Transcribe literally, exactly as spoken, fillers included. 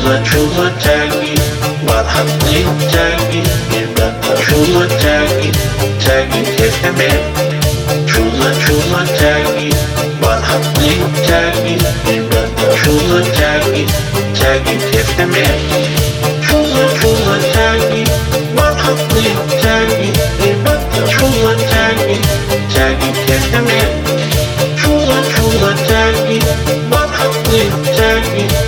Çula çula taggy, var haklı taggy, bir dakika çula taggy, taggy tepeme. Çula çula taggy, var haklı taggy, bir dakika çula taggy, taggy tepeme. Çula çula taggy, var haklı taggy, bir dakika çula taggy, taggy tepeme. Çula çula taggy, var haklı taggy.